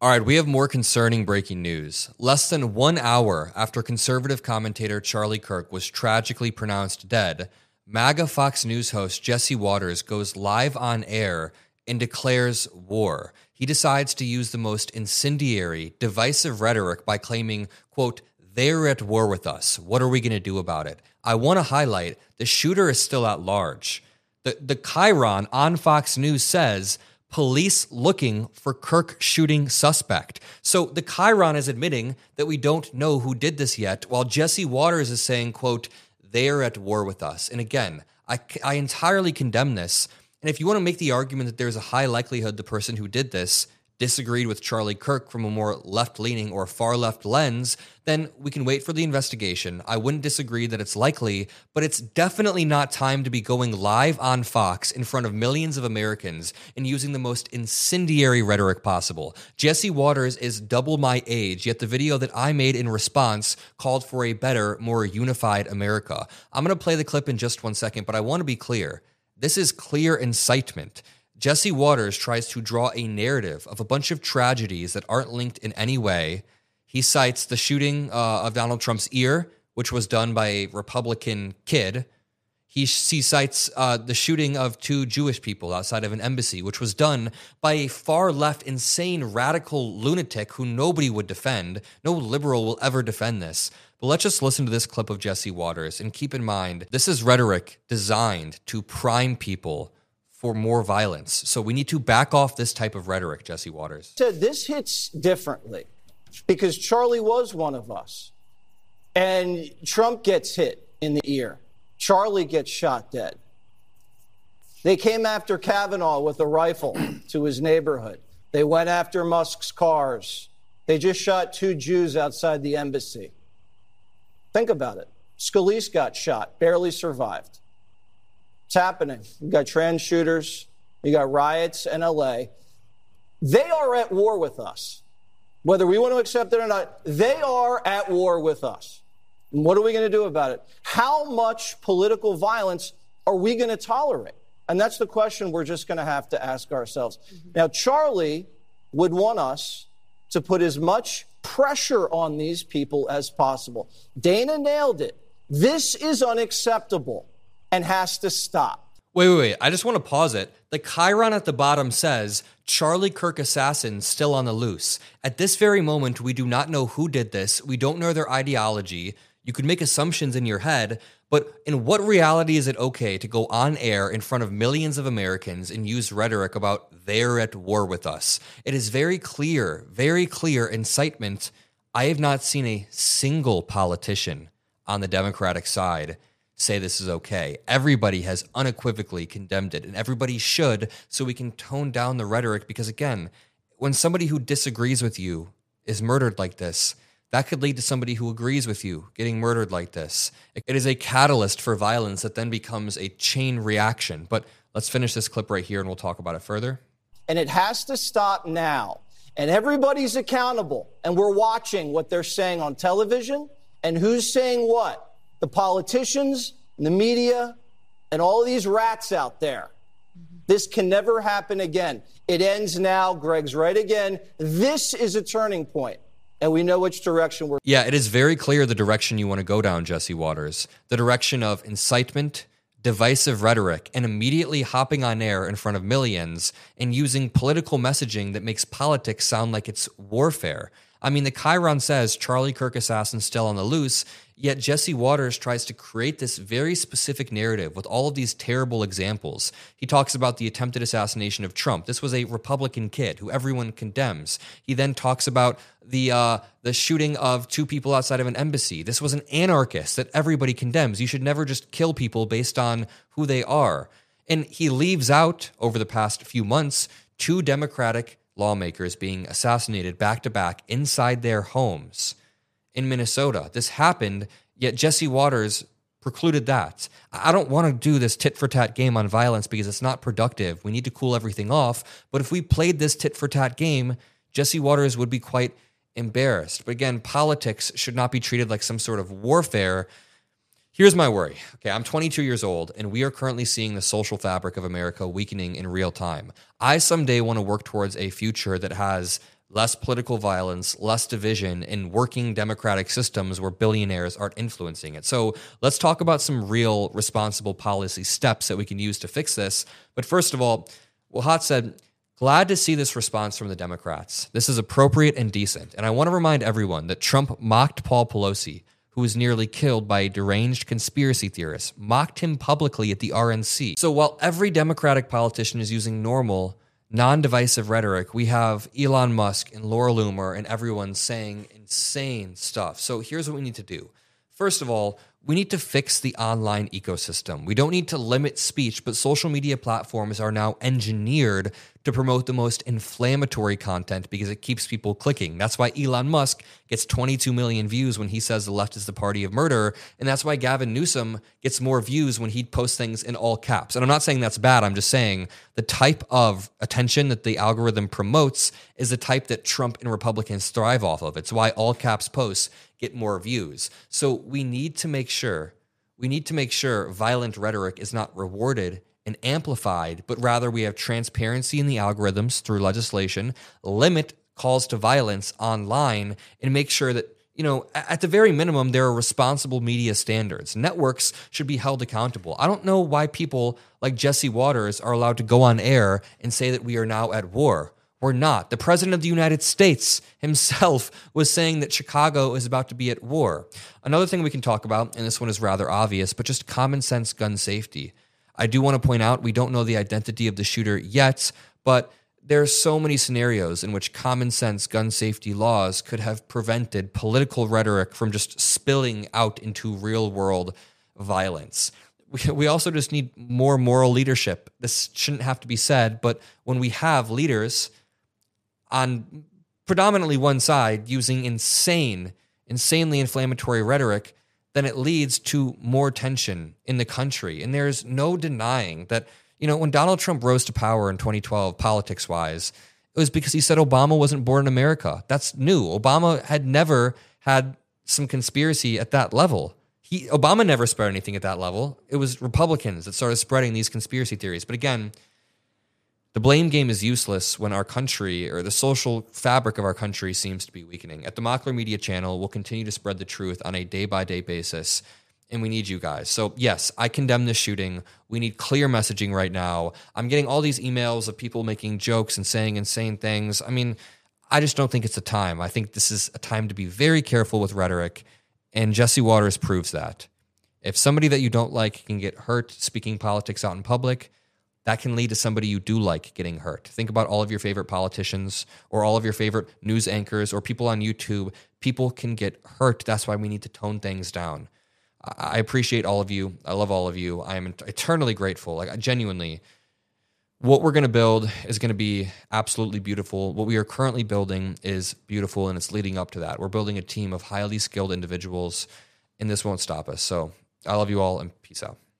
All right, we have more concerning breaking news. Less than 1 hour after conservative commentator Charlie Kirk was tragically pronounced dead, MAGA Fox News host Jesse Watters goes live on air and declares war. He decides to use the most incendiary, divisive rhetoric by claiming, quote, "They're at war with us. What are we going to do about it?" I want to highlight the shooter is still at large. The Chiron on Fox News says, police looking for Kirk shooting suspect. So the Chiron is admitting that we don't know who did this yet, while Jesse Watters is saying, quote, "They are at war with us." And again, I entirely condemn this. And if you want to make the argument that there's a high likelihood the person who did this disagreed with Charlie Kirk from a more left-leaning or far-left lens, then we can wait for the investigation. I wouldn't disagree that it's likely, but it's definitely not time to be going live on Fox in front of millions of Americans and using the most incendiary rhetoric possible. Jesse Watters is double my age, yet the video that I made in response called for a better, more unified America. I'm going to play the clip in just 1 second, but I want to be clear. This is clear incitement. Jesse Watters tries to draw a narrative of a bunch of tragedies that aren't linked in any way. He cites the shooting of Donald Trump's ear, which was done by a Republican kid. He cites the shooting of 2 Jewish people outside of an embassy, which was done by a far-left, insane, radical lunatic who nobody would defend. No liberal will ever defend this. But let's just listen to this clip of Jesse Watters. And keep in mind, this is rhetoric designed to prime people for more violence. So we need to back off this type of rhetoric, Jesse Watters. This hits differently because Charlie was one of us. And Trump gets hit in the ear. Charlie gets shot dead. They came after Kavanaugh with a rifle to his neighborhood. They went after Musk's cars. They just shot 2 Jews outside the embassy. Think about it. Scalise got shot, barely survived. It's happening. You got trans shooters. You got riots in LA. They are at war with us. Whether we want to accept it or not, they are at war with us. And what are we going to do about it? How much political violence are we going to tolerate? And that's the question we're just going to have to ask ourselves. Now, Charlie would want us to put as much pressure on these people as possible. Dana nailed it. This is unacceptable and has to stop. Wait. I just want to pause it. The Chiron at the bottom says, Charlie Kirk assassin still on the loose. At this very moment, we do not know who did this. We don't know their ideology. You could make assumptions in your head, but in what reality is it okay to go on air in front of millions of Americans and use rhetoric about they're at war with us? It is very clear incitement. I have not seen a single politician on the Democratic side say this is okay. Everybody has unequivocally condemned it, and everybody should, so we can tone down the rhetoric, because again, when somebody who disagrees with you is murdered like this, that could lead to somebody who agrees with you getting murdered like this. It is a catalyst for violence that then becomes a chain reaction. But let's finish this clip right here and we'll talk about it further. And it has to stop now. And everybody's accountable. And we're watching what they're saying on television and who's saying what. The politicians, the media, and all of these rats out there. This can never happen again. It ends now. Greg's right again. This is a turning point, and we know which direction we're. Yeah, it is very clear the direction you want to go down, Jesse Watters. The direction of incitement, divisive rhetoric, and immediately hopping on air in front of millions and using political messaging that makes politics sound like it's warfare. I mean, the Chiron says Charlie Kirk assassin still on the loose, yet Jesse Watters tries to create this very specific narrative with all of these terrible examples. He talks about the attempted assassination of Trump. This was a Republican kid who everyone condemns. He then talks about the shooting of 2 people outside of an embassy. This was an anarchist that everybody condemns. You should never just kill people based on who they are. And he leaves out, over the past few months, 2 Democratic lawmakers being assassinated back-to-back inside their homes in Minnesota. This happened, yet Jesse Watters precluded that. I don't want to do this tit-for-tat game on violence because it's not productive. We need to cool everything off. But if we played this tit-for-tat game, Jesse Watters would be quite embarrassed. But again, politics should not be treated like some sort of warfare. Here's my worry. Okay, I'm 22 years old, and we are currently seeing the social fabric of America weakening in real time. I someday want to work towards a future that has less political violence, less division in working democratic systems where billionaires aren't influencing it. So let's talk about some real responsible policy steps that we can use to fix this. But first of all, Wahat said, glad to see this response from the Democrats. This is appropriate and decent. And I want to remind everyone that Trump mocked Paul Pelosi, who was nearly killed by a deranged conspiracy theorist, mocked him publicly at the RNC. So while every Democratic politician is using normal, non-divisive rhetoric, we have Elon Musk and Laura Loomer and everyone saying insane stuff. So here's what we need to do. First of all, we need to fix the online ecosystem. We don't need to limit speech, but social media platforms are now engineered to promote the most inflammatory content because it keeps people clicking. That's why Elon Musk gets 22 million views when he says the left is the party of murder, and that's why Gavin Newsom gets more views when he posts things in all caps. And I'm not saying that's bad, I'm just saying the type of attention that the algorithm promotes is the type that Trump and Republicans thrive off of. It's why all caps posts get more views. So we need to make sure violent rhetoric is not rewarded and amplified, but rather we have transparency in the algorithms through legislation, limit calls to violence online, and make sure that, at the very minimum, there are responsible media standards. Networks should be held accountable. I don't know why people like Jesse Waters are allowed to go on air and say that we are now at war. We're not. The president of the United States himself was saying that Chicago is about to be at war. Another thing we can talk about, and this one is rather obvious, but just common sense gun safety. I do want to point out we don't know the identity of the shooter yet, but there are so many scenarios in which common sense gun safety laws could have prevented political rhetoric from just spilling out into real world violence. We also just need more moral leadership. This shouldn't have to be said, but when we have leaders on predominantly one side using insanely inflammatory rhetoric, then it leads to more tension in the country. And there's no denying that, when Donald Trump rose to power in 2012, politics-wise, it was because he said Obama wasn't born in America. That's new. Obama had never had some conspiracy at that level. Obama never spread anything at that level. It was Republicans that started spreading these conspiracy theories. But again, the blame game is useless when our country or the social fabric of our country seems to be weakening. At the Mockler Media Channel, we'll continue to spread the truth on a day-by-day basis, and we need you guys. So yes, I condemn this shooting. We need clear messaging right now. I'm getting all these emails of people making jokes and saying insane things. I mean, I just don't think it's a time. I think this is a time to be very careful with rhetoric, and Jesse Waters proves that. If somebody that you don't like can get hurt speaking politics out in public, that can lead to somebody you do like getting hurt. Think about all of your favorite politicians or all of your favorite news anchors or people on YouTube. People can get hurt. That's why we need to tone things down. I appreciate all of you. I love all of you. I am eternally grateful. Genuinely, what we're going to build is going to be absolutely beautiful. What we are currently building is beautiful, and it's leading up to that. We're building a team of highly skilled individuals, and this won't stop us. So I love you all, and peace out.